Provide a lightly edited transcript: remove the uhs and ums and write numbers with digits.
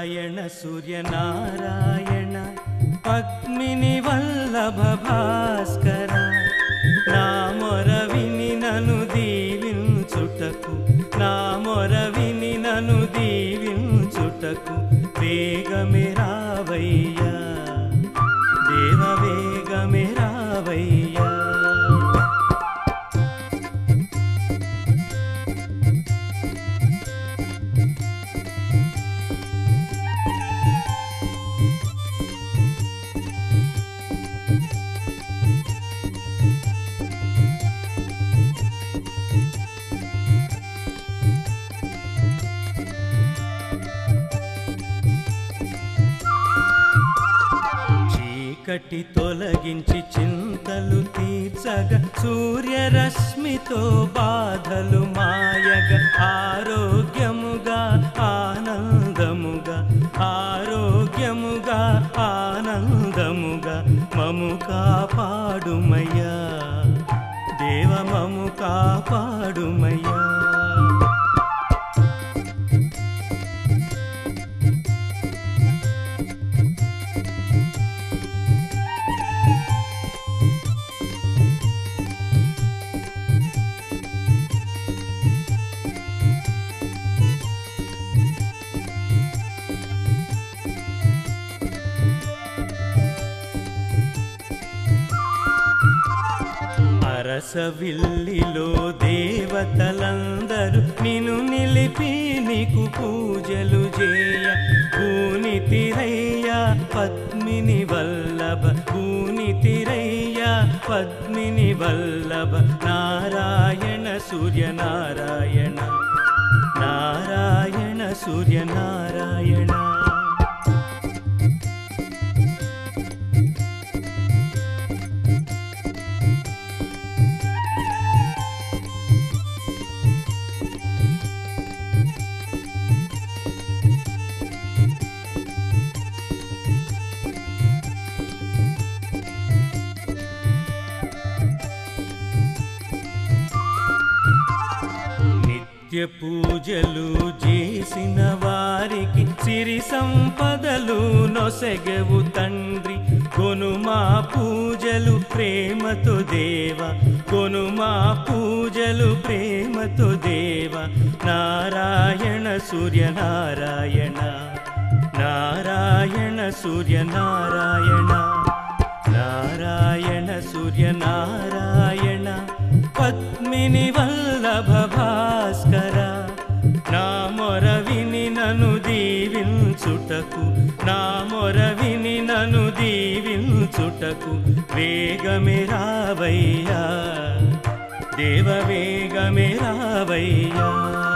నారాయణ సూర్యనారాయణ పద్మిని వల్లభ భాస్కర నా మొర విని నను దీవించుటకు నా మొర విని నను దీవించుటకు వేగమే రావయ్యా దేవ వేగమే రావయ్యా చీకటి తొలగించి చింతలు తీర్చగా సూర్యరశ్మితో బాధలు మాయగా ఆరోగ్యముగా ఆనందముగా ఆరోగ్యముగా ఆనందముగా మము కాపాడుమయ్యా దేవ మము కాపాడుమయ్యా అరసవిల్లిలో దేవతలందరూ నిన్ను నిలిపి నీకు పూజలు చేయ భూనితిరయ్యా పద్మిని వల్లభ భూనితిరయ్యా పద్మిని వల్లభ నారాయణ సూర్యనారాయణ నారాయణ సూర్యనారాయణ నిత్య పూజలు చేసిన వారికి సిరి సంపదలు నొసగవు తండ్రి కొనుమా పూజలు ప్రేమతో దేవ కొనుమా పూజలు ప్రేమతో దేవ నారాయణ సూర్యనారాయణ నారాయణ సూర్యనారాయణ నారాయణ సూర్యనారాయణ పద్మిని వల్లభ భాస్కర నా మొర విని నను దీవించుటకు నా మొర విని నను దీవించుటకు వేగమే రావయ్యా దేవ వేగమే రావయ్యా